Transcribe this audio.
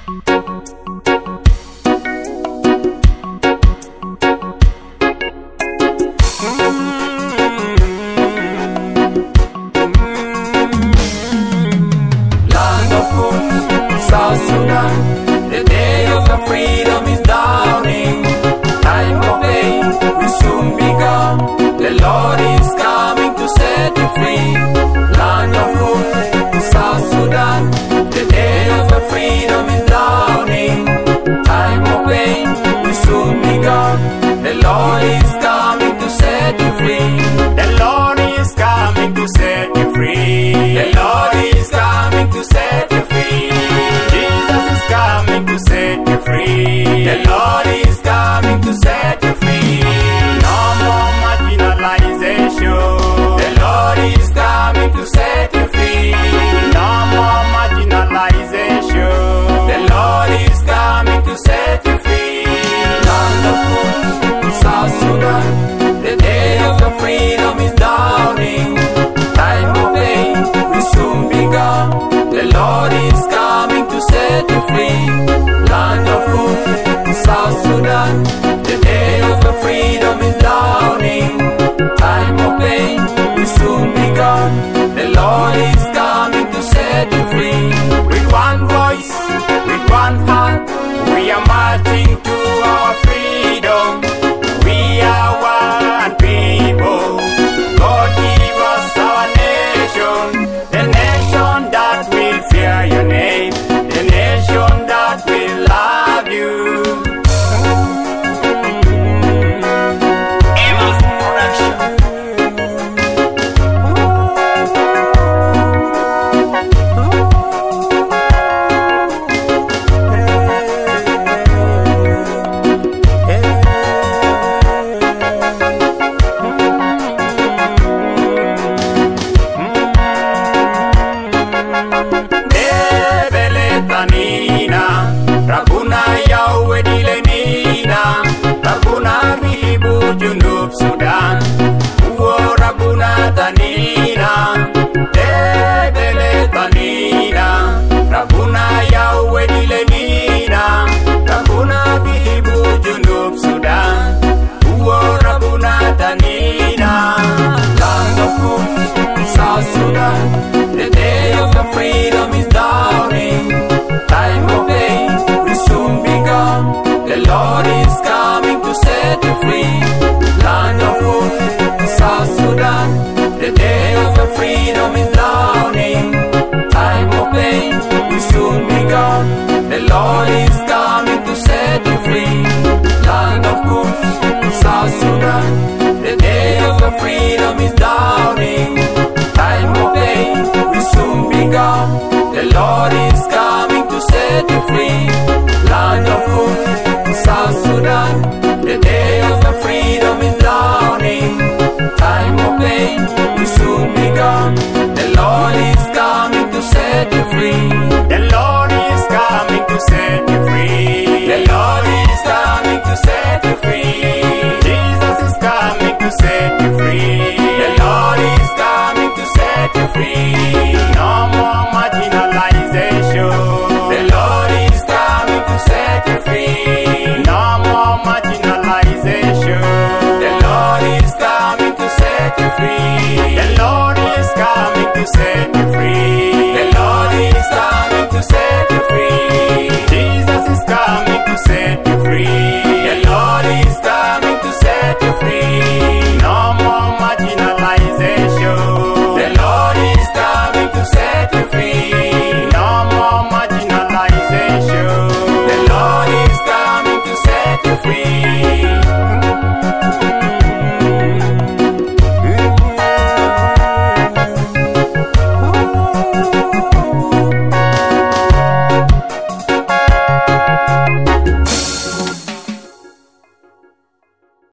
South Sudan, the day of your freedom is dawning. Time of pain will soon be gone. The Lord is coming to set you free. Land of hope, South Sudan, the day of your freedom is dawning. Time of pain will soon be gone. The Lord is coming to set you free. The Lord is coming to set you free. The Lord is coming to set you free. Jesus is coming to set you free. The Lord is coming to set you free. No more marginalization. The Lord is coming to set you free. No more marginalization. The Lord is coming to set you free. Land of hope, South Sudan, the day of your freedom is dawning. Time of pain will soon be gone. The Lord is coming to set you free. Land of hope, South Sudan, the day of your freedom is dawning. Time of pain will soon be gone. The Lord is coming to set you free. With one voice, with one heart, we are marching to our freedom. We are one people. God give us our nation, the nation that will fear your name, the nation that will love you. Amos Production. Rabuna Yahweh Dilenina, Rabuna Ribu Junub Sudan, Uo Rabuna Tanina, Debele Tanina, Rabuna Yahweh Dilenina, Rabuna Ribu Junub Sudan, Uo Rabuna Tanina. Land of hope, South Sudan, the day of your freedom is dawning. Time of pain will soon be gone. The Lord is coming to set you free. Land of hope, South Sudan, the day of your freedom is dawning. Time of pain will soon be gone. The Lord is coming to set you free. Land of hope, South Sudan, the day of your freedom is dawning.